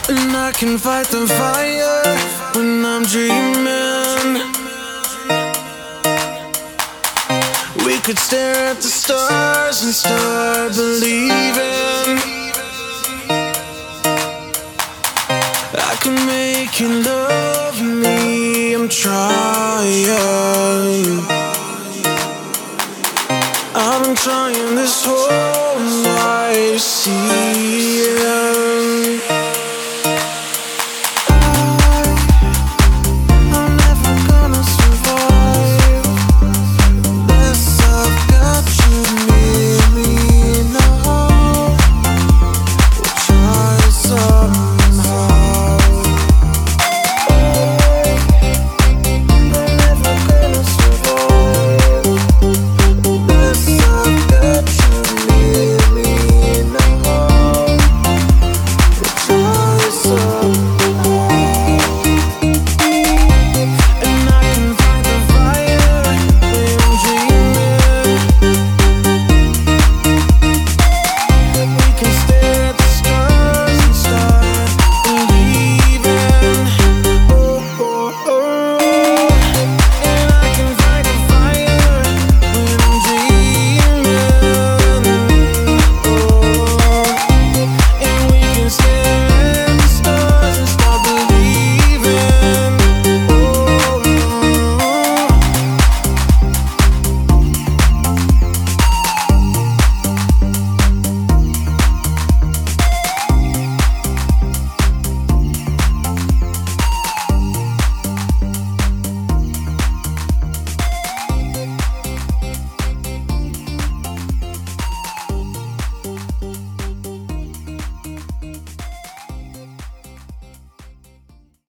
And I can fight the fire when I'm dreaming. We could stare at the stars and start believing. I can make you love me, I'm trying. I've been trying this whole night to see